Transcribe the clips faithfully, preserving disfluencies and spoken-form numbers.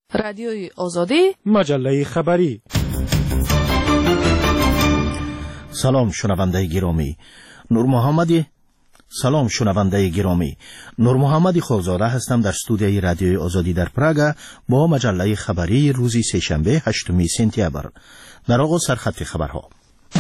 رادیوی آزادی، مجله خبری. سلام شنونده گرامی. نور محمدی سلام شنونده گرامی. نور محمدی خوزاده هستم در استودیوی رادیوی آزادی در پراگ با مجله خبری روز سه‌شنبه هشتم سپتامبر. در آغاز سرخط خبرها.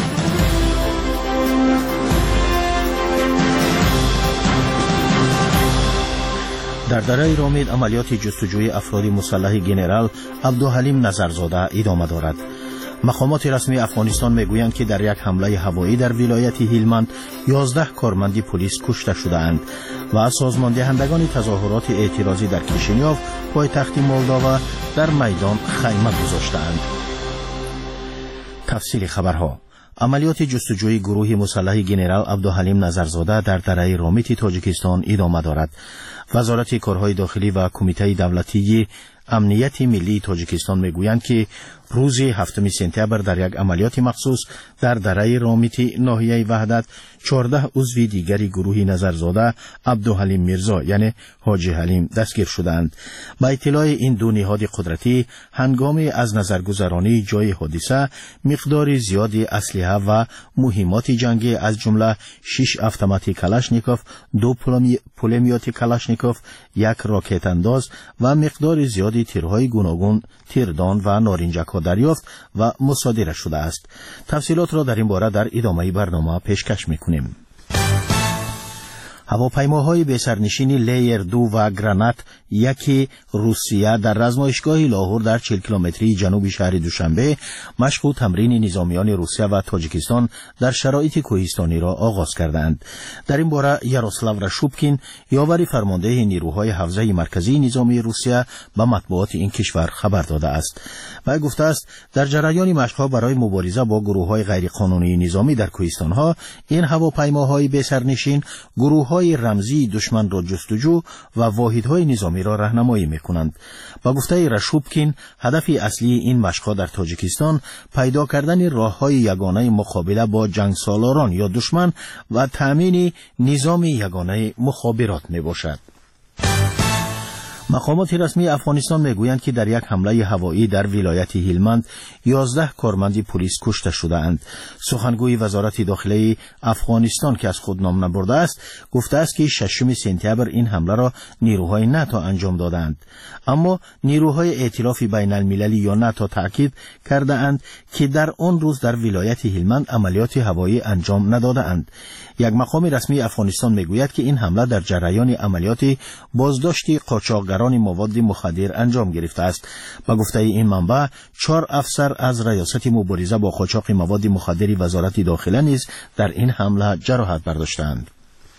در دره رامید عملیات جستجوی افراد مسلح گنرال عبدالحلیم نظرزاده ادامه دارد. مقامات رسمی افغانستان میگویند که در یک حمله هوایی در ولایت هلمند یازده کارمند پلیس کشته شده‌اند و سازماندهندگان تظاهرات اعتراضی در کیشینیوف پایتخت مولداوا در میدان خیمه گذاشته‌اند. تفصیل خبرها. عملیات جستجوی گروه مسلح گنرال عبدالحلیم نظرزاده در دره رامید تاجیکستان ادامه دارد. وزارت کارهای داخلی و کمیته دولتی امنیت ملی تاجیکستان میگویند که روز هفتم سپتامبر در یک عملیات مخصوص در دره رامید ناحیه وحدت چهارده عضو دیگری گروه نظرزاده عبدالحلیم میرزا یعنی حاجی حلیم دستگیر شدند. با اطلاع این دو نهاد قدرتی هنگام از نظرگذرانی جای حادثه مقدار زیادی اسلحه و مهمات جنگی از جمله شش اتومات کلاشنیکوف، دو پولمیات کلاشنیکوف، یک راکت انداز و مقدار زیادی تیرهای گوناگون، تیردان و نارنجک ها دریافت و مصادره شده است. تفصیلات را در این باره در ادامه برنامه پیشکش می‌کنیم. هواپیماهای به سرنشین لیر دو و گرانات یکی روسیه در رزمایشگاه لاهور در چهل کیلومتری جنوب شهر دوشنبه مشق و تمرین نظامیان روسیه و تاجیکستان در شرایط کوهستانی را آغاز کردند. در این باره یاروسلاو راشوبکین یاور فرمانده نیروهای حوزه مرکزی نظامی روسیه به مطبوعات این کشور خبر داده است و گفته است در جریان مشق‌ها برای مبارزه با گروه‌های غیرقانونی نظامی در کوهستان‌ها این هواپیماهای به سرنشین گروه‌های رمزی دشمن را جستجو و واحدهای نظامی را راهنمایی می‌کنند. با گفته راشوبکین هدف اصلی این مشق‌ها در تاجیکستان پیدا کردن راه‌های یگانه مقابله با جنگسالاران یا دشمن و تأمین نظام یگانه مخابرات میباشد. مقامات رسمی افغانستان میگویند که در یک حمله هوایی در ولایت هلمند یازده کارمند پلیس کشته شده‌اند. سخنگوی وزارت داخلی افغانستان که از خود نام نبرده است گفته است که ششم سپتامبر این حمله را نیروهای ناتو انجام دادند، اما نیروهای ائتلاف بین المللی یا ناتو تاکید کرده اند که در آن روز در ولایت هلمند عملیات هوایی انجام ندادند. یک مقام رسمی افغانستان میگوید که این حمله در جریان عملیات بازداشت قاچاقگران مواد مخدر انجام گرفته است. با گفته این منبع چهار افسر از ریاست مبارزه با قاچاق مواد مخدر وزارت داخله نیز در این حمله جراحت برداشتند.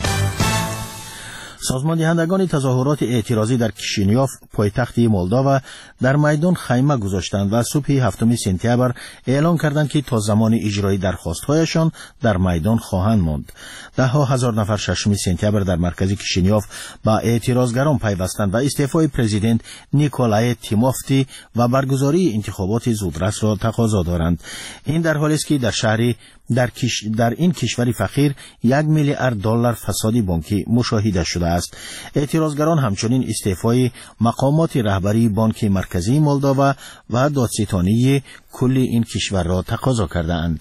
سازماندهندگان تظاهرات اعتراضی در کیشینیوف پایتخت مولداوا در میدان خیمه گذاشتند و صبح هفتم سپتامبر اعلام کردند که تا زمان اجرای درخواست‌هایشان در میدان خواهند ماند. ده ها هزار نفر ششم سپتامبر در مرکز کیشینیوف با اعتراضگران پیوستند و استعفای پرزیدنت نیکولای تیموفتی و برگزاری انتخابات زودرس را تقاضا دارند. این در حالی است که در شهری در, کش... در این کشور فقیر یک میلیارد دلار فساد بانکی مشاهده شده است. اعتراضگران همچنین استعفای مقامات رهبری بانک مرکزی مولداوا و دادستانی کل این کشور را تقاضا کرده‌اند.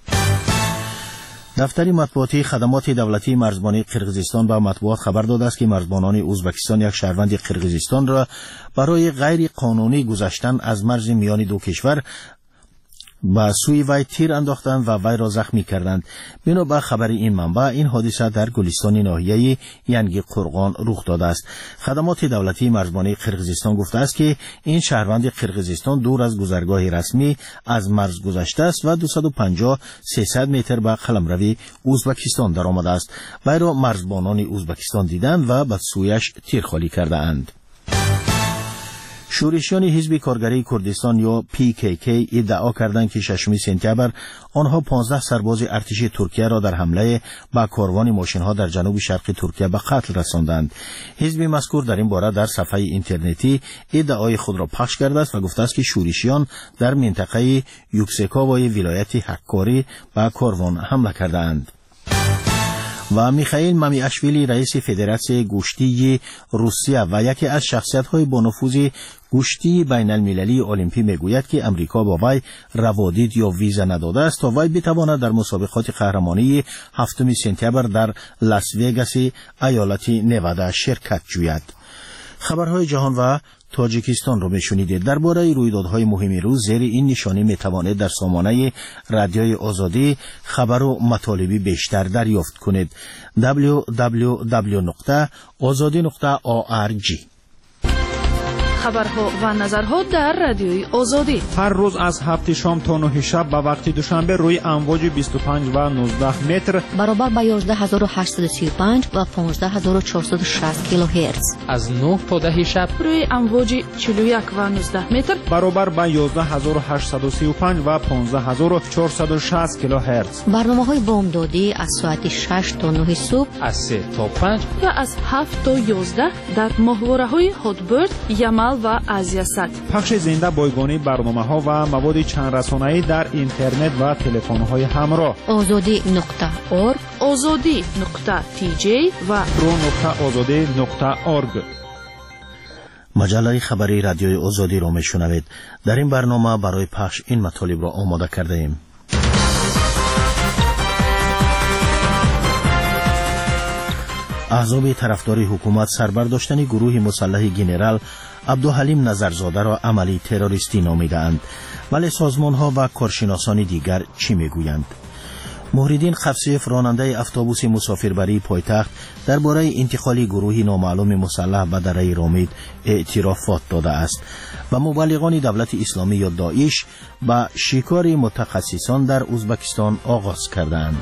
دفتر مطبوعاتی خدمات دولتی مرزبانی قرقیزستان به مطبوعات خبر داده است که مرزبانان ازبکستان یک شهروند قرقیزستان را برای غیر قانونی گذشتن از مرز میان دو کشور با سوی وی تیر انداختند و وی را زخمی کردند. بنا به خبر این منبع این حادثه در گلستان ناحیه ینگی قرغان رخ داده است. خدمات دولتی مرزبانی قرقیزستان گفته است که این شهروند قرقیزستان دور از گذرگاه رسمی از مرز گذشته است و دویست و پنجاه سیصد متر به قلمرو ازبکستان درآمده است. وی را مرزبانان ازبکستان دیدند و به سویش تیر خالی کردند. شورشیان حزب کارگری کردستان یا پی کی کی ادعا کردند که ششم سپتامبر آنها پانزده سرباز ارتش ترکیه را در حمله به کاروان ماشین‌ها در جنوب شرق ترکیه به قتل رساندند. حزب مذکور در این باره در صفحه اینترنتی ادعای خود را پخش کرده است و گفته است که شورشیان در منطقه یوکسکاوای ولایت حکاری به کاروان حمله کردند. و میخائیل مامیاشویلی رئیس فدراسیون گوشتی روسیه و یکی از شخصیت‌های با نفوذ گوشتی بین المللی المپی میگوید که امریکا با وی روادید یا ویزا نداده است تا وی بتواند در مسابقات قهرمانی هفتم سپتامبر در لاس وگاس ایالت نوادا شرکت جوید. خبرهای جهان و تاجیکستان رو میشنیدید. درباره رویدادهای مهم روز زیر این نشانی میتوانید در سامانه رادیوی آزادی خبر و مطالبی بیشتر دریافت کنید. دبلیو دبلیو دبلیو نقطه آزادی نقطه او آر جی. خبرها و نظرها در رادیوی آزادی هر روز از هفت شام تا نه شب به وقت دوشنبه روی امواج بیست و پنج و نوزده متر برابر با یازده هزار و هشتصد و سی و پنج و پانزده هزار و چهارصد و شصت کیلوهرتز از نه تا ده شب روی امواج چهل و یک و نوزده متر برابر با یازده هزار و هشتصد و سی و پنج و پانزده هزار و چهارصد و شصت کیلوهرتز. برنامه‌های بامدادی از ساعت شش تا نه صبح، از سه تا پنج و از هفت تا یازده در ماهواره‌های هاتبرد، یمل و آسیا صد. پخش زنده بایگانی برنامه‌ها و مواد چند رسانه‌ای در اینترنت و تلفن‌های همراه. آزادی نقطه اورگ، آزادی نقطه تی جی و رو نقطه آزادی نقطه اورگ. مجله خبری رادیوی آزادی را میشنوید. در این برنامه برای پخش این مطالب را آماده کرده ایم. احزاب طرفدار حکومت سربرداشتن گروه مسلح گنرال عبدالحلیم نظرزاده را عملی تروریستی نامیدند، ولی سازمان‌ها و کارشناسان دیگر چی میگویند؟ مهردین خفصیف راننده اتوبوس مسافربری پایتخت درباره انتقال گروهی نامعلوم مسلح به دره رامید اعترافات داده است و مبلغان دولت اسلامی یا داعش به شکار متخصصان در ازبکستان آغاز کردند.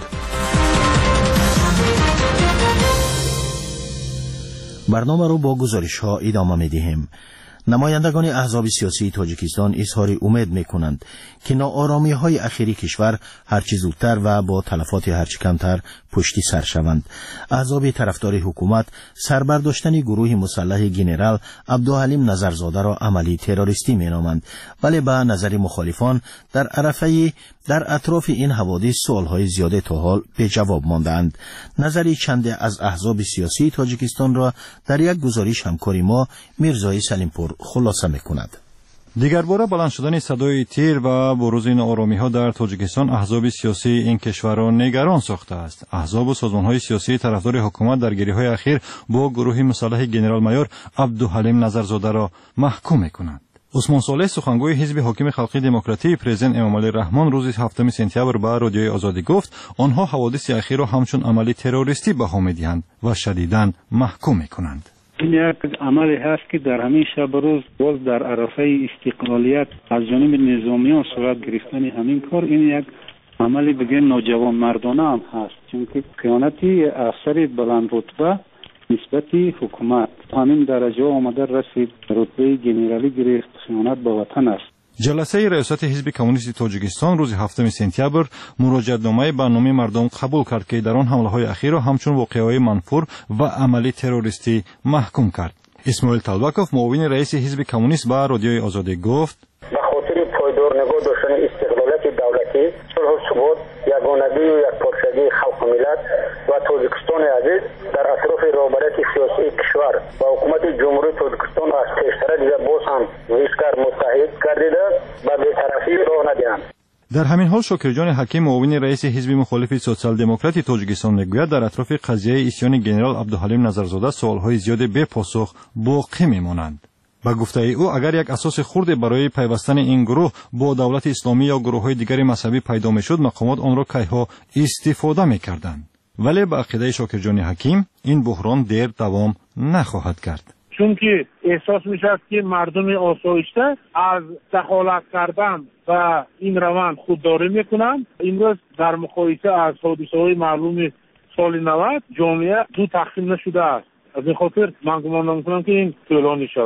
برنامه رو با گزارش ها ادامه می دهیم. نمایندگان احزاب سیاسی تاجیکستان اظهار امید می کنند که ناآرامی های اخیری کشور هرچی زودتر و با تلفات هرچی کمتر پشتی سر شوند. احزاب طرفدار حکومت سربرداشتن گروه مسلح گنرال عبدالحلیم نظرزاده را عملی تروریستی می نامند، ولی به نظر مخالفان در عرفه در اطراف این حوادث سوالهای زیاده تا حال به جواب ماندند. نظری چند از احزاب سیاسی تاجیکستان را در یک گزارش همکاری ما میرزای سلیمپور خلاصه میکند. دیگر باره بلند شدن صدای تیر و بروز ناآرامی ها در تاجیکستان احزاب سیاسی این کشور را نگران ساخته است. احزاب و سازمان های سیاسی طرفدار حکومت در گیری های اخیر با گروه مسلح گنرال مایور عبدالحلیم نظرزاده را محکوم میکنند. عثمان صالح سخنگوی حزب حاکم خلقی دموکراتی پرزیدنت امامعلی رحمان روز هفتم سپتامبر به رادیوی آزادی گفت آنها حوادث اخیر را همچون عملی تروریستی بها می‌دهند و شدیداً محکوم می‌کنند. این یک عملی هست که در همین شب روز باز در عرفه استقلالیت از جانب نظامیان صورت گرفتن همین کار، این یک عملی بگه نوجوان مردانه هم هست، چون که خیانتی افسر بلند رتبه نسبت حکومت همین درجه آمده رسید، رتبه گنرالی گرفت، خیانت به وطن است. جلسه ریاست حزب کمونیست تاجیکستان روز هفتم سپتامبر مراجعه‌نامه برنامه مردم قبول کرد که در آن حمله‌های اخیر را همچون واقعه‌های منفور و عملی تروریستی محکوم کرد. اسماعیل طلبکوف معاون رئیس حزب کمونیست به رادیوی آزادی گفت به خاطر پایدار نگاه داشتن استقلالیت دولتی، صلح و ثبات، یگانگی و یکپارچگی خلق و ملت و تاجیکستان عزیز در اطراف رهبریت سیاسی کشور و حکومت جمهوری تاجیکستان از پیشتر دیگر باز هم ویشکر متحد گردیده و بی‌طرفی راه ندهند. در همین حال شکرجان حکیم معاون رئیس حزب مخالف سوسیال دموکراتی تاجیکستان میگوید در اطراف قضیه اسیان گنرال عبدالحلیم نظرزاده سوالهای زیاد بے پاسخ باقی میمانند. با گفته او اگر یک اساس خرد برای پیوستن این گروه با دولت اسلامی یا گروه‌های دیگر مذهبی پیدا میشد، مقامات آن را کیها استفاده میکردند. ولی با عقیده شکرجان حکیم این بحران دیر دوام نخواهد کرد. چون که احساس میشد که مردم آسایشته از دخالت کردن و این روند خودداری میکنند. امروز در مقایسه از حادثه‌های معلوم سال نود جامعه دو تقسیم نشده است. از این خاطر من گمان میکنم که این طولانی شود.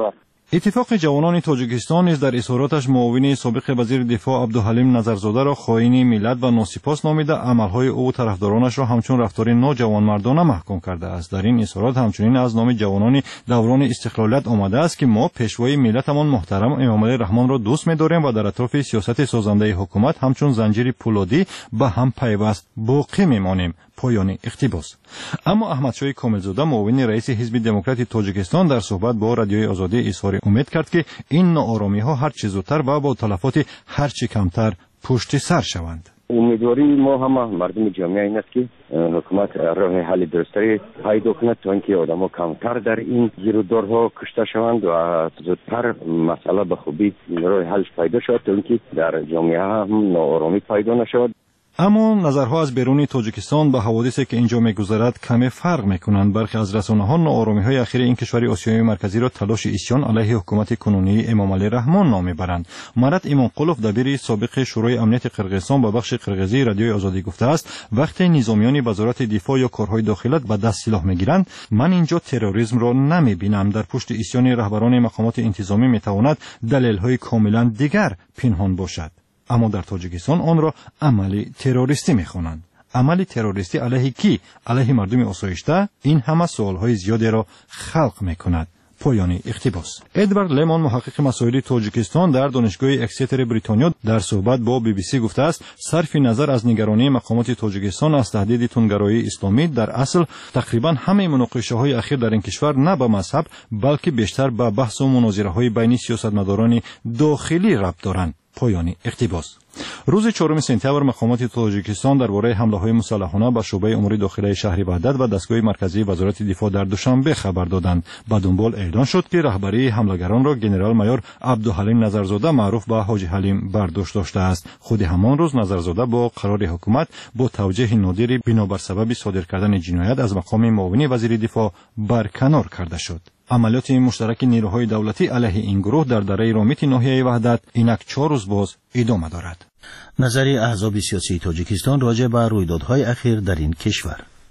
اتفاق جوانان تاجیکستان نیز در اظهاراتش معاون سابق وزیر دفاع عبدالحلیم نظرزاده را خائن ملت و ناسپاس نامیده، عملهای او و طرفدارانش را همچون رفتار ناجوانمردانه محکوم کرده است. در این اظهارات همچنین از نام جوانان دوران استقلالیت آمده است که ما پیشوای ملتمان محترم امامعلی رحمان را دوست می‌داریم و در اطراف سیاست سازنده حکومت همچون زنجیر پولادی به هم پیوست باقی میمانیم. پایان اقتباس. اما احمدشاه کاملزاده معاون رئیس حزب دموکرات تاجیکستان در صحبت با رادیوی آزادی اظهار امید کرد که این ناآرامی‌ها هر چه زودتر و با تلفات هر چه کمتر پشت سر شوند. امیدواری ما هم مردم جامعه این است که حکومت راه حل درستی پیدا کند تا اینکه آدم‌ها کمتر در این گیرودارها کشته شوند و زودتر مسئله به خوبی راه حل پیدا شود تا اینکه در جامعه هم ناآرامی پیدا نشود. اما نظرها از بیرون تاجیکستان به حوادثی که اینجا می‌گذرد کمی فرق می‌کنند. برخی از رسانه‌ها ناآرامی‌های اخیر این کشور آسیای مرکزی را تلاش اسیان علیه حکومت کنونی امامعلی رحمان نام می‌برند. مرد ایمانقلوف دبیر سابق شورای امنیت قرقیزستان به بخش قرقیزی رادیوی آزادی گفته است وقتی نظامیان وزارت دفاع یا کارهای داخلیت به دست سلاح می‌گیرند، من اینجا تروریسم را نمی‌بینم. در پشت اسیان رهبران مقامات انتظامی می‌تواند دلایل‌های کاملاً دیگر پنهان باشد. اما در تاجیکستان آن را عملی تروریستی می‌خوانند. عملی تروریستی علیه کی؟ علیه مردم آسایشته؟ این همه سوال‌های زیادی را خلق می‌کند. پایان اقتباس. ادوارد لیمون محقق مسائل تاجیکستان در دانشگاه اکستر بریتانیا در صحبت با بی بی سی گفته است صرف نظر از نگرانی مقامات تاجیکستان از تهدید تندگرایی اسلامی در اصل تقریبا همه مناقشه‌های اخیر در این کشور نه به مذهب بلکه بیشتر به بحث و مناظره‌های بین سیاستمداران داخلی ربط دارند. پایان اقتباس. روز چهارم سپتامبر مقامات تاجیکستان درباره حمله‌های مسلحانه به شعبه امور داخلی شهر وحدت و دستگاه مرکزی وزارت دفاع در دوشنبه خبر دادند. به دنبال اعلان شد که رهبری حمله‌گران را گنرال مایور عبدالحلیم نظرزاده معروف به حاجی حلیم برداشت داشته است. خود همان روز نظرزاده با قرار حکومت با توجیه نادری بنابر سبب صادر کردن جنایت از مقام معاون وزیر دفاع برکنار کرده شد. عملیات مشترک نیروهای دولتی علیه این گروه در دره رامیت ناحیه وحدت اینک چهار روز باز ادامه دارد. نظر احزاب سیاسی تاجیکستان راجع به رویدادهای اخیر در این کشور.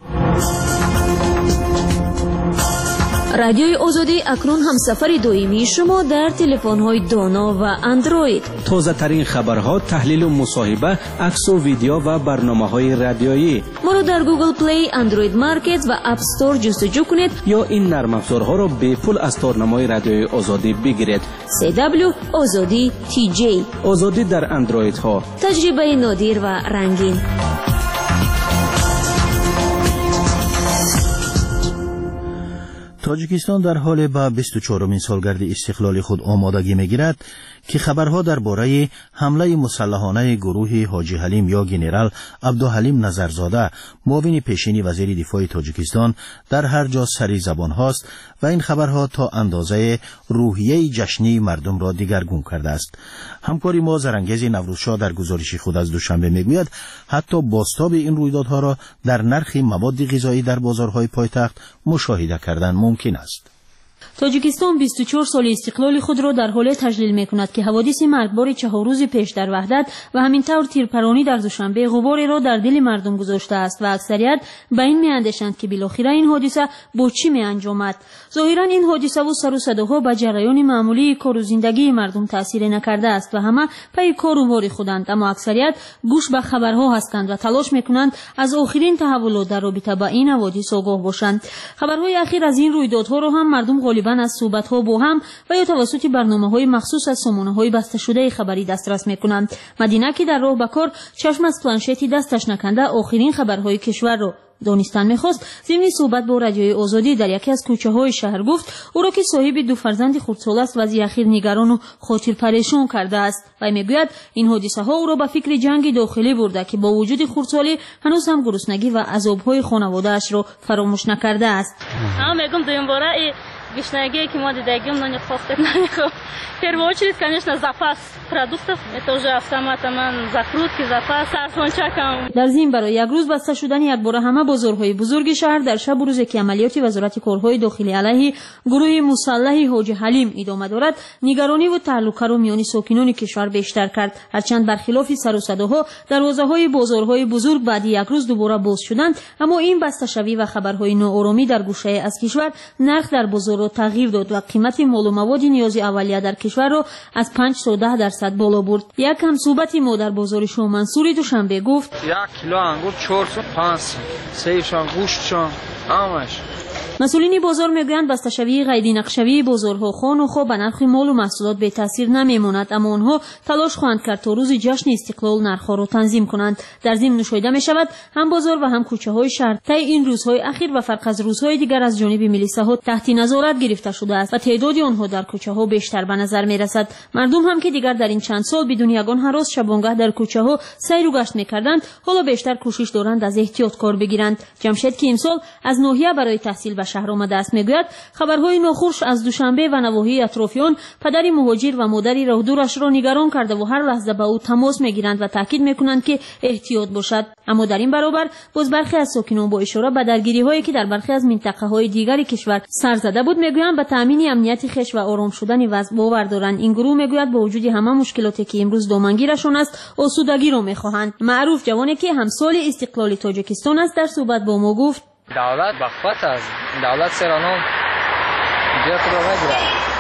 رادیوی آزادی اکنون همسفر دائمی شما در تلفن‌های دانا و اندروید. تازه ترین خبرها، تحلیل و مصاحبه، عکس و ویدیو و برنامه‌های رادیویی. ما را در گوگل پلی، اندروید مارکت و اپ استور جستجو کنید یا این نرم افزارها را به پول از تارنمای رادیوی آزادی بگیرید. سی دبلیو آزادی تی جی. آزادی در اندروید ها. تجربه نادر و رنگین. تاجیکستان در حال به بیست و چهارمین سالگرد استقلال خود آمادگی می‌گیرد که خبرها درباره حمله مسلحانه گروه حاجی حلیم یا گنرال عبدالحلیم نظرزاده معاون پیشین وزیر دفاع تاجیکستان در هر جا سری زبان هاست و این خبرها تا اندازه روحیه جشنی مردم را دیگرگون کرده است. همکاری ما زرنگیز نوروزشاه در گزارش خود از دوشنبه میگوید حتی بازتاب این رویدادها را در نرخ مواد غذایی در بازارهای پایتخت مشاهده کردن ممکن است. تاجیکستان بیست و چهار سال استقلال خود را در حال تجلیل می‌کند که حوادث مرگبار چهار روز پیش در وحدت و همینطور تیرپرانی در دوشنبه غباری را در دل مردم گذاشته است و اکثریت به این می‌اندیشند که بالاخره این حادثه با چی می‌انجامد. ظاهراً این حادثه و سر و صداها به جریان معمولی کار و زندگی مردم تأثیر نکرده است و همه پی کار و بار خودند، اما اکثریت گوش به خبرها هستند و تلاش می‌کنند از آخرین تحولات در رابطه با این حوادث آگاه باشند. خبرهای اخیر از این رویدادها را هم مردم غالباً از صحبت‌ها با هم و یا توسط برنامه‌های مخصوص از سامانه‌های بسته شده خبری دسترس می‌کنند. مدینه که در راه به کار چشم از پلانشتی دستش نکنده آخرین خبرهای کشور را دانستن می‌خواست، ضمن صحبت با رادیوی آزادی در یکی از کوچه‌های شهر گفت او را که صاحب دو فرزند خردسال است وضع اخیر نگران و خاطر پریشان کرده است و میگوید این حادثه‌ها او را به فکر جنگ داخلی برده که با وجود خردسالی هنوز هم گرسنگی و عذاب‌های خانواده‌اش را فراموش نکرده است. ها میگم دوباره гишнагие, que мы дадим, но не хватит на них. В первую очередь, конечно, запас продуктов. Это уже автоматом закрутки, запас, арфончаком. در ضمن برای یک روز بسته شدن یک بار همه بازارهای بزرگ شهر در شب و روزی که عملیات وزارت کارهای داخلی علیه گروه مسلح حاجی حلیم ادامه دارد، نگرانی و تعلق را میان ساکنان کشور بیشتر کرد. هرچند برخلاف سر و صداها دروازه‌های بازارهای بزرگ بعد یک روز دوباره باز شدند، اما این بسته شوی و خبرهای ناآرامی در گوشه از کشور نرخ در بازار رو تغییر داد و قیمت مال و مواد نیازی اولیه در کشور رو از پنج تا ده درصد بالا برد. یک همصحبت ما در بازار شاه منصوری دوشنبه گفت یک کیلو انگور چهارصد پنجصد، سیبشان گوشتشان همش. مسئولین بازار میگویند بسته‌شوی قیدی نقشوی بازارها خان و خواب به نرخ مال و محصولات به تاثیر نمیماند، اما آنها تلاش خواهند کرد تا روز جشن استقلال نرخ‌ها را تنظیم کنند. در ضمن نشایده می شود هم بازار و هم کوچه‌های شهر طی این روزهای اخیر و فرق از روزهای دیگر از جانب ملی صحت تحت نظارت گرفته شده است و تعداد آنها در کوچه‌ها بیشتر به نظر می رسد. مردم هم که دیگر در این چند سال بدون یگان هراس شبانگاه در کوچه‌ها سیر و گشت می‌کردند، حالا بیشتر کوشش دارند از احتیاط کار بگیرند. جمشید که امسال از ناحیه برای تحصیل شهر آمده است میگوید خبرهای ناخوش از دوشنبه و نواحی اطرافیان پدر مهاجر و مادری رهدورش را نگران کرده و هر لحظه به او تماس میگیرند و تاکید میکنند که احتیاط باشد. اما در این برابر باز برخی از ساکنان با اشاره به درگیری هایی که در برخی از منطقه های دیگر کشور سر زده بود میگویند به تامین امنیت خویش و آرام شدن وضع باور دارند. این گروه میگوید با وجود همه مشکلاتی که امروز دامنگیرشان است آسودگی را میخواهند. معروف جوانی که همسال استقلال تاجیکستان است در صحبت با ما گفت دولت بخوت است. دولت سرانو دیگه خود را نگیرد.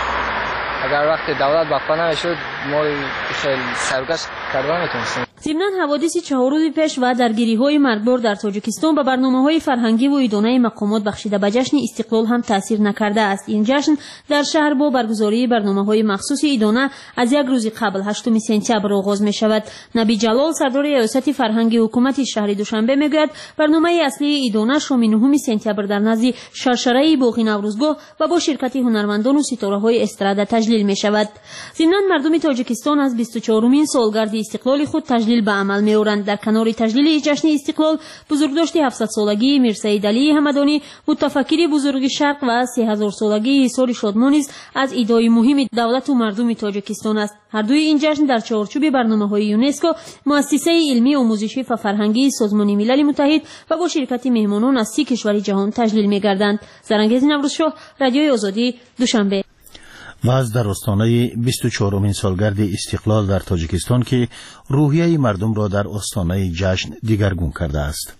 اگر وقتی دولت بخوت نمیشد ما خیلی سرگشت کردن میتونستیم. ضمناً حوادث چهار روز پیش و درگیری‌های مرگبار در تاجیکستان به برنامه‌های فرهنگی و ادانه مقامات بخشیده به جشن استقلال هم تاثیر نکرده است. این جشن در شهر با برگزاری برنامه‌های مخصوص ادانه از یک روز قبل هشتم سپتامبر آغاز می‌شود. نبی جلال سردار ریاست فرهنگی حکومت شهر دوشنبه میگوید برنامه اصلی ادانه شام نهم سپتامبر در نزد شرشره باغ نوروزگاه و با شرکت هنرمندان و ستاره‌های استراده تجلیل می‌شود. ضمناً مردم تاجیکستان از بیست و چهارمین سالگرد استقلال خود تجلیل به عمل می‌آورند. در کنار تجلیل جشن استقلال بزرگداشت هفتصد سالگی میرسید علی همدانی متفکر بزرگ شرق و سه هزار سالگی حصار شادمان نیز از ایدای مهم دولت و مردم تاجیکستان است. هر دوی این جشن در چارچوب برنامه‌های یونسکو، مؤسسه علمی آموزشی و فرهنگی سازمان ملل متحد و با شرکت مهمانان از سی کشور جهان تجلیل می‌گردند. زرنگیز نوروزشاه، رادیوی آزادی، دوشنبه. و از در آستانه بیست و چهارمین سالگرد استقلال در تاجیکستان که روحیه مردم را در آستانه جشن دیگرگون کرده است.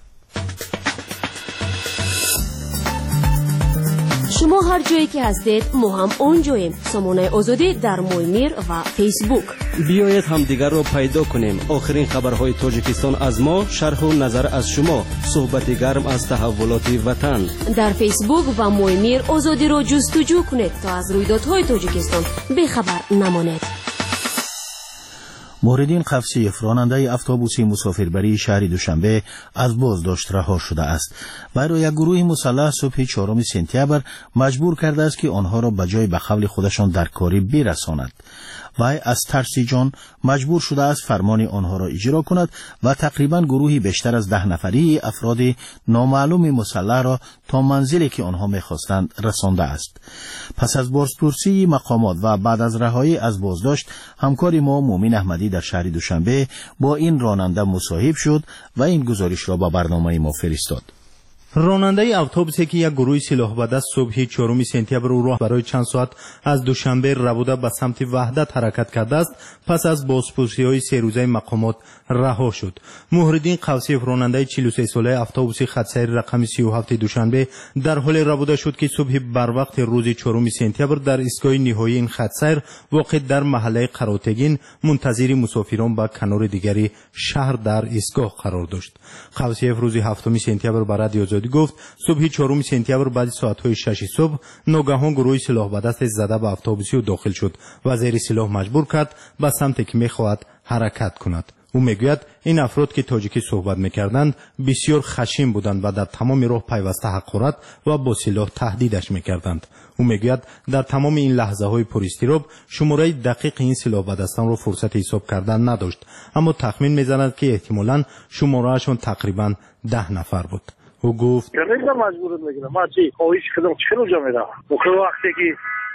شما هر جایی که هستید ما هم اونجاییم. سامانه آزادی در مویمیر و فیسبوک. بیایید همدیگر را پیدا کنیم. آخرین خبرهای تاجیکستان از ما، شرح و نظر از شما، صحبت گرم از تحولات وطن. در فیسبوک و مویمیر آزادی را جستجو کنید تا از رویدادهای تاجیکستان بیخبر نمانید. موردین قفصیف راننده اتوبوس مسافربری شهر دوشنبه از بازداشت رها شده است. وی را یک گروه مسلح صبح چهارم سپتامبر مجبور کرده است که آنها را به جای به قول خودشان در کاری برساند. وی از ترس جان مجبور شده است فرمان آنها را اجرا کند و تقریبا گروهی بیشتر از ده نفری افراد نامعلوم مسلح را تا منزلی که آنها می‌خواستند رسانده است. پس از بازپرسی مقامات و بعد از رهایی از بازداشت، همکار ما مومن احمدی در شهر دوشنبه با این راننده مصاحب شد و این گزارش را با برنامه ما فرستاد. راننده اتوبوسی که یک گروه سلاح به دست صبح چهارم سپتامبر او را برای چند ساعت از دوشنبه ربوده به سمت وحدت حرکت کرده است، پس از بازپرسی‌های سه روزه مقامات رها شد. محردین قوسیف راننده چهل و سه ساله اتوبوس خطسیر رقم سی و هفت دوشنبه در حال ربوده شد که صبح بر وقت روز چهارم سپتامبر در ایستگاه نهایی این خطسیر واقع در محله قراتگین منتظر مسافران به کنار دیگری شهر در ایستگاه قرار داشت. قوسیف روز هفتم سپتامبر به رادیو آزادی گفت صبح چهارم سپتامبر بعد ساعت‌های شش صبح ناگهان گروه سلاح به دست زده به اتوبوس و داخل شد و زیر سلاح مجبور کرد به سمتی که می‌خواهد حرکت کند. او میگوید این افراد که تاجیکی صحبت میکردند بسیار خشن بودند و در تمام راه پیوسته حقارت و با سلاح تهدیدش میکردند. او میگوید در تمام این لحظه های پر اضطراب شماره دقیق این سلاح به دستان را فرصت حساب کردن نداشت، اما تخمین میزند که احتمالاً شمارهشان تقریبا ده نفر بود. او گفت نمیدونم مجبورت میگیرم ما چی خواهش کردم چه رو میرم موقع وقتی که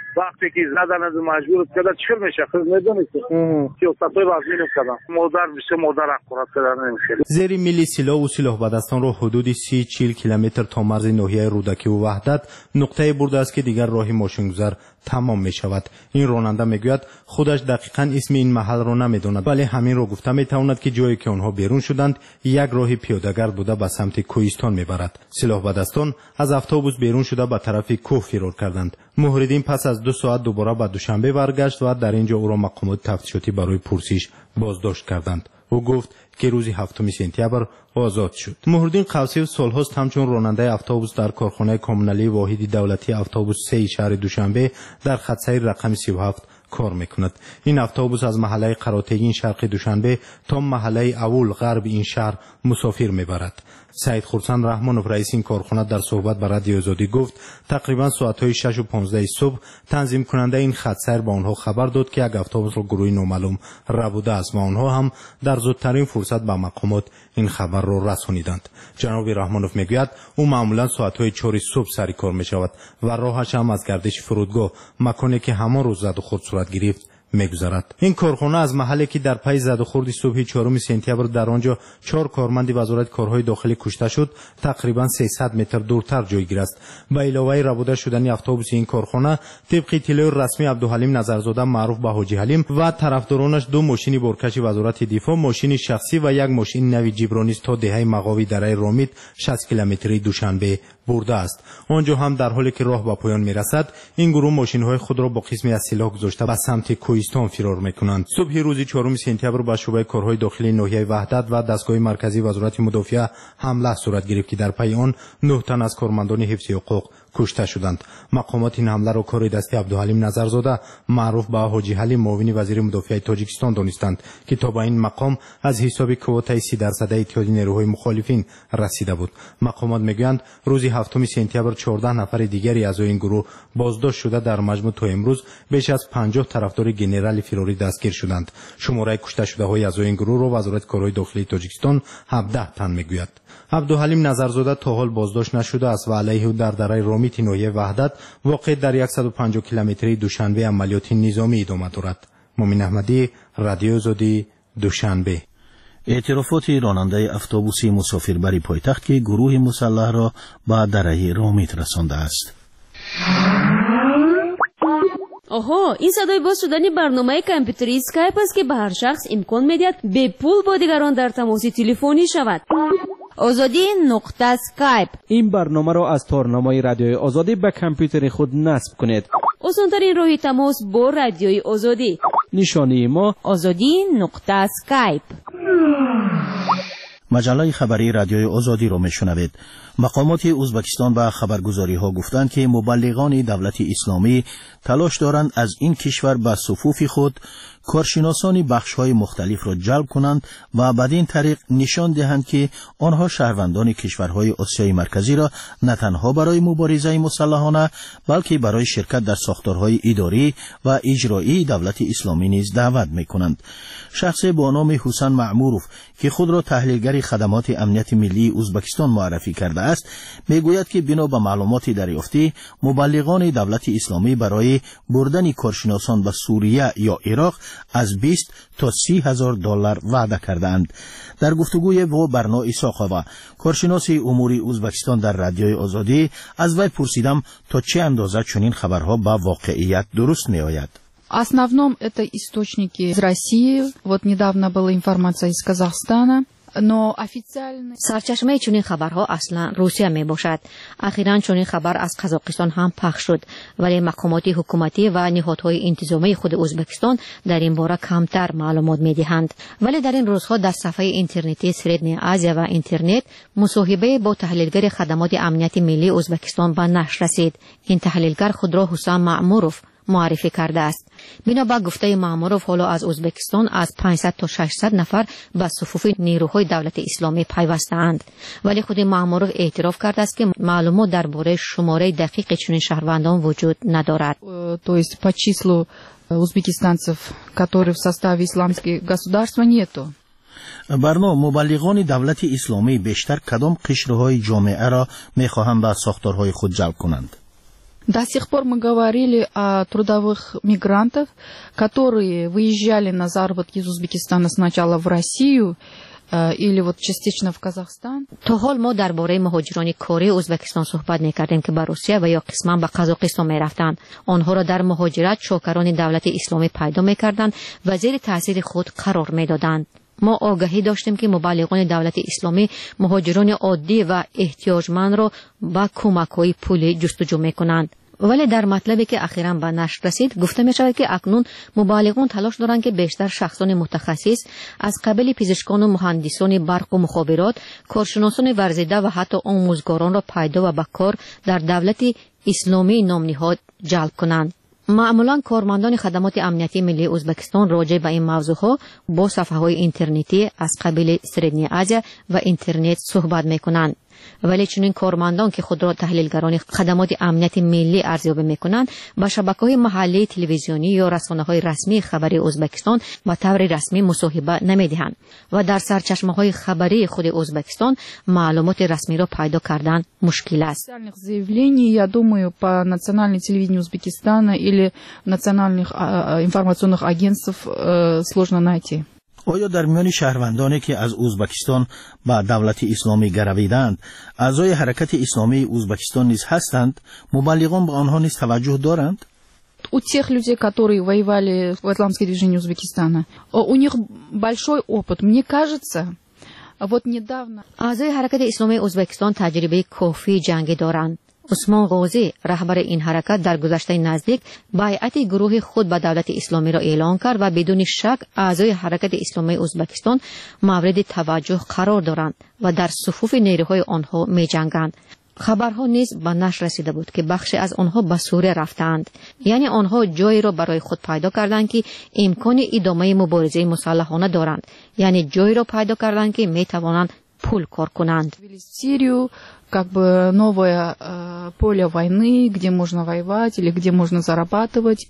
وقتی که زدن از مجبور کرده چیکار میشه خود میدونید که سیاست‌های وضعی نکردن مادر بشه مادر اخورات کردن نمیشه. زیر ملی سیلا و سیلاه بدستان را حدود سی چهل کیلومتر تا مرز ناحیه رودکی و وحدت نقطه برده است که دیگر راه ماشینگذار تمام می شود. این راننده میگوید خودش دقیقاً اسم این محل را نمیداند، ولی همین را گفته میتواند که جایی که آنها بیرون شدند یک راه پیاده‌گرد بوده به سمت کوهستان میبرد. سیلاه بدستان از اتوبوس بیرون شده به طرف کوه فرار کردند. محردین پس از دو ساعت دوباره به دوشنبه برگشت و در اینجا او را مقامات تفتیشاتی برای پرسش بازداشت کردند. او گفت که روز هفتم سپتامبر آزاد شد. محردین قوسی و سالهاست همچون راننده اتوبوس در کارخانه کامونالی واحد دولتی اتوبوس سه شهر دوشنبه در خط سیر رقم سی و هفت کار میکند. این اتوبوس از محله قراتگین شرق دوشنبه تا محله اول غرب این شهر مسافر میبرد. سعید خورسند رحمانوف رئیس این کارخانه در صحبت با رادیو آزادی گفت تقریبا ساعت‌های شش و پانزده صبح تنظیم کننده این خط سیر با آنها خبر داد که یک اتوبوس را گروهی نامعلوم ربوده است و آنها هم در زودترین فرصت به مقامات این خبر را رسانیدند. جناب رحمانوف میگوید او معمولا ساعت‌های چهار صبح سر کار میشود و راهش هم از گردش فرودگاه مکانی که همان روز زد و خورد صورت گرفت میگذرد. این کارخانه از محلی که در پی زد و خورد صبح چهارم سپتامبر در آنجا چهار کارمند وزارت کارهای داخلی کشته شد تقریبا سیصد متر دورتر جایگیر است. به علاوه ربوده شدن اتوبوس این کارخانه طبق اطلاع رسمی عبدالحلیم نظرزاده معروف به حاجی حلیم و طرفدارانش دو ماشین بارکش وزارت دفاع، ماشین شخصی و یک ماشین نوی جبرانیست تا دهه مقاوی در رامید شصت کیلومتری دوشنبه برده است. آنجا هم در حالی که راه به پایان میرسد این گروه ماشین‌های خود را با قسمی از سلاح گذاشته به سمت کوهستان فرار میکنند. صبح روز چهارم سپتامبر به شعبه کارهای داخلی ناحیه وحدت و دستگاه مرکزی وزارت مدافع حمله صورت گرفت که در پی آن نه تن از کارمندان حفظ حقوق کشته شدند. مقامات این حمله را کار دستی عبدالحلیم نظرزاده معروف به حاجی حلیم معاون وزیر مدافع تاجیکستان دانستند که تا به این مقام از حساب کوتای سی درصد اتحادیه نیروهای مخالفین رسیده بود. مقامات میگویند روز هفتم سپتامبر چهارده نفر دیگری از این گروه بازداشت شده در مجموع تا امروز بیش از پنجاه طرفدار ژنرال فراری دستگیر شدند. شماره کشته شده های از این گروه را وزارت کارهای داخلی تاجیکستان هفده تن میگوید. عبدالحلیم نظرزاده تا حال بازداشت نشده است و علیه او در دره رامیت ناحیه وحدت واقع در صد و پنجاه کیلومتری دوشنبه عملیات نظامی ادامه دارد. مومن احمدی، رادیو آزادی، دوشنبه. اعترافات راننده اتوبوسی مسافربری پایتخت که گروه مسلح را به دره رامیت رسانده است. آها، این صدای باز شدن برنامه کامپیوتری اسکایپ است که به هر شخص امکان میدهد به پول با دیگران در تماس تلفنی شود. آزادی نقطه اسکایپ. این برنامه را از تارنمای رادیوی آزادی به کامپیوتر خود نصب کنید. آسان‌ترین راه تماس با رادیوی آزادی. نشانی ما آزادی نقطه اسکایپ. مجله خبری رادیوی آزادی را میشنوید. مقامات ازبکستان و خبرگزاری ها گفتند که مبلغان دولت اسلامی تلاش دارند از این کشور به صفوف خود کارشناسان بخش های مختلف را جلب کنند و بدین طریق نشان دهند که آنها شهروندان کشورهای آسیای مرکزی را نه تنها برای مبارزه مسلحانه بلکه برای شرکت در ساختارهای اداری و اجرایی دولت اسلامی نیز دعوت می‌کنند. شخص با نام حسین معمورов که خود را تحلیلگر خدمات امنیت ملی ازبکستان معرفی کرده است میگوید که بنا به معلومات دریافتی مبلغان دولت اسلامی برای بردن کارشناسان به سوریه یا عراق از بیست تا سی هزار دلار وعده کردند. در گفتگوی با برنا ایساقova کارشناس امور ازبکستان در رادیوی آزادی از وی پرسیدم تا چه اندازه چنین خبرها با واقعیت درست می آید. В основном это источники из России. Вот недавно была информация из Казахстана. سرچشمه چنین خبرها اصلا روسیه می باشد. اخیراً چنین خبر از قزاقستان هم پخش شد، ولی مقامات حکومتی و نهادهای انتظامی خود ازبکستان در این باره کمتر معلومات می دهند. ولی در این روزها در صفحه اینترنتی سردنی آزیا و اینترنت مصاحبه با تحلیلگر خدمات امنیت ملی ازبکستان به نشر رسید. این تحلیلگر خود را حسین معمورov معرفی کرده است. بنا به گفته معمورov حالا از ازبکستان از پانصد تا ششصد نفر به صفوف نیروهای دولت اسلامی پیوسته‌اند، ولی خود معمورov اعتراف کرده است که معلومات درباره شماره دقیق چنین شهروندان وجود ندارد. То есть по числу узбекистанцев, которые в составе исламских государства нету. برنامه مبلغان دولت اسلامی بیشتر کدام قشرهای جامعه را می‌خواهند به ساختارهای خود جلب کنند؟ До сих пор мы говорили о трудовых мигрантах, которые выезжали на заработки из Узбекистана сначала в Россию или вот частично в Казахстан. تا حال ما درباره مهاجران کاری ازبکستان صحبت نکردیم که به روسیه و یا قسما به قزاقستان میرفتند. آنها را در مهاجرت چوکران دولت اسلامی پیدا میکردند و زیر تاثیر خود قرار میدادند. ما آگاهی داشتیم که مبلغان دولت اسلامی مهاجران عادی و احتیاجمند را با کمک‌های پولی جستجو میکنند. ولی در مطلبی که اخیراً به نشر رسید گفته می شود که اکنون مبلغان تلاش دارند که بیشتر شخصان متخصص از قبیل پزشکان و مهندسان برق و مخابرات، کارشناسان ورزیده و حتی آموزگاران را پیدا و به کار در دولت اسلامی نام نهاد جلب کنند. معمولاً کارمندان خدمات امنیتی ملی ازبکستان راجع به این موضوعها با صفحه‌های اینترنتی از قبیل سردنی آسیا و اینترنت صحبت می‌کنند. ولی چنین کارمندان که خود را تحلیلگران خدمات امنیت ملی ارزیابی میکنند با شبکه‌های محلی تلویزیونی یا رسانه‌های رسمی خبری ازبکستان و طور رسمی مصاحبه نمیدهند و در سرچشمه‌های خبری خود ازبکستان معلومات رسمی را پیدا کردن مشکل است. заявлений, я думаю, по национальной телевидению Узбекистана или национальных информационных агентств сложно найти. آیا در میان شهروندانی که از ازبکستان به دولت اسلامی گرویدند اعضای حرکت اسلامی ازبکستان نیز هستند؟ مبلغان به آنها نیز توجه دارند؟ У тех людей, которые воевали в исламском движении Узбекистана, у них большой опыт. Мне кажется, вот недавно اعضای حرکت اسلامی ازبکستان تجربه کافی جنگی دارند. عثمان غازی رهبر این حرکت در گذشته نزدیک بیعت گروه خود به دولت اسلامی را اعلان کرد و بدون شک اعضای حرکت اسلامی ازبکستان مورد توجه قرار دارند و در صفوف نیروهای آنها می جنگند. خبرها نیز به نشر رسیده بود که بخشی از آنها به سوریه رفتند، یعنی آنها جایی را برای خود پیدا کردند که امکان ادامه مبارزه مسلحانه دارند، یعنی جایی را پیدا کردند که می توانند پول کار کنند. Сирию как бы новое э, поле войны, где можно воевать или где можно зарабатывать.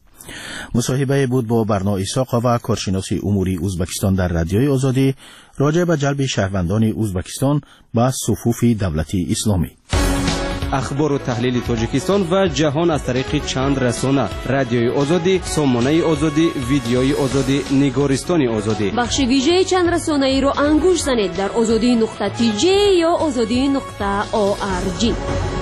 مصاحبه بود با برنا ایساقا و کارشناسی اموری ازبکستان در رادیوی آزادی راجع به جلب شهروندان ازبکستان به صفوف دولت اسلامی. اخبار و تحلیل تاجیکستان و جهان از طریق چند رسانه: رادیوی آزادی، سامانه آزادی، ویدیوی آزادی، نگارستان آزادی. بخش ویژه چند رسانه ای رو انگوش زنید در آزادی نقطه تی جی یا آزادی نقطه او آر جی.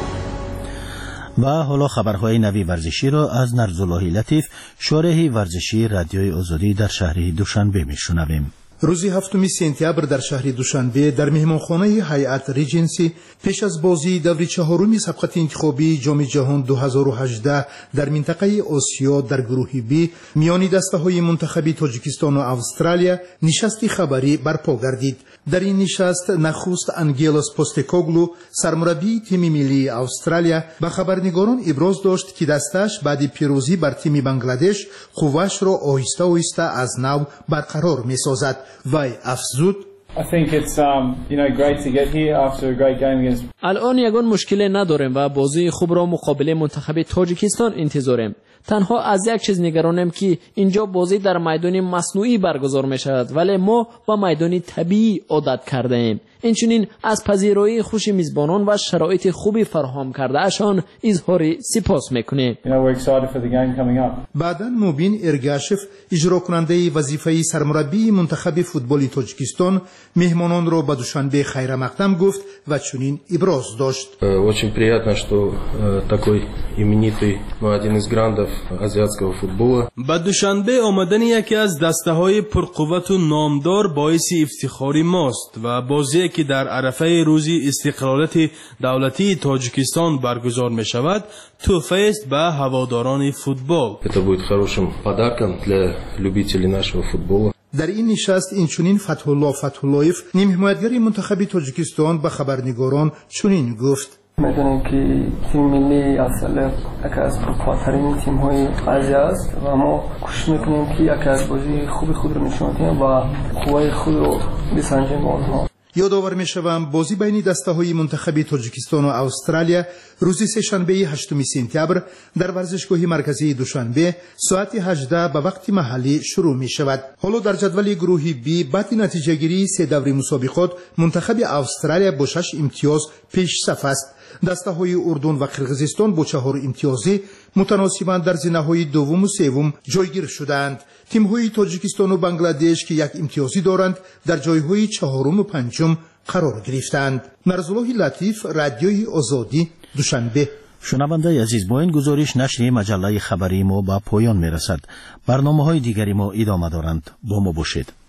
و حالا خبرهای نوی ورزشی را از نرزالله لطیف، شارح ورزشی رادیوی آزادی در شهر دوشنبه میشنویم. روز هفتم سپتامبر در شهر دوشنبه در مهمانخانه هیئت ریجنسی پیش از بازی دور چهارم سبقت انتخابی جام جهان دو هزار و هجده در منطقه آسیا در گروه بی میان دسته‌های منتخب تاجیکستان و استرالیا نشستی خبری برپا گردید. در این نشست نخست انگیلوس پوستکوگلو سرمربی تیم ملی استرالیا به خبرنگاران ابراز داشت که دستش بعد پیروزی بر تیم بنگلادش قوتش را آهسته آهسته از نو برقرار می‌سازد. وی افزود I think it's um, you know great to get here after a great game against. الان یگان مشکلی نداریم و بازی خوب را مقابل منتخب تاجیکستان انتظاریم. تنها از یک چیز نگرانم که اینجا بازی در میدان مصنوعی برگزار می شود، ولی ما با میدان طبیعی عادت کرده ایم. اینچنین از پذیرایی خوش میزبانان و شرایط خوبی فراهم کرده اشان اظهار سپاس میکنیم. You know, we're excited for the game coming up. بعداً مبین ارگاشف اجرا کننده وظیفه سرمربی منتخب فوتبال تاجیکستان مهمانان را به دوشنبه خیر مقدم گفت و چنین ابراز داشت. Очень приятно, что такой именитый, один из грандов азиатского футбола. به دوشنبه آمدن یکی از دسته‌های پرقوت و نامدار باعث افتخار ماست و بازی که در عرفه روز استقلالیت دولتی تاجیکستان برگزار می شود تحفه است به هواداران فوتبال. Это будет хорошим подарком для любителей нашего футбола. در این نشست اینچنین فتح الله فتح اللهیف نیم حمایتگر منتخب تاجیکستان به خبرنگاران چنین گفت: میدونیم که تیم ملی اصلا یکی از پرقوت‌ترین تیم‌های آسیا است و ما کوشش میکنیم که یکی از بازی خوب خود رو نشون بدیم و قوای خود رو بسنجیم با آنها. یادآور می‌شوم بازی بین دسته‌های منتخب تاجیکستان و استرالیا روز سه‌شنبه هشتم سپتامبر در ورزشگاه مرکزی دوشنبه ساعت هجده به وقت محلی شروع می‌شود. حالا در جدول گروه بی بعد نتیجه‌گیری سه دوره مسابقات منتخب استرالیا با شش امتیاز پیش صف است. دسته‌های اردن و قرقیزستان با چهار امتیازی متناسباً در زینه‌های دوم و سوم جایگیر شدند. تیم‌های تاجیکستان و بنگلادش که یک امتیازی دارند در جایهای چهارم و پنجم قرار گرفتند. مرزالله لطیف، رادیوی آزادی، دوشنبه. شنونده عزیز، با این گزارش نشر مجله خبری ما به پایان میرسد. برنامه‌های دیگری ما ادامه دارند. با ما باشید.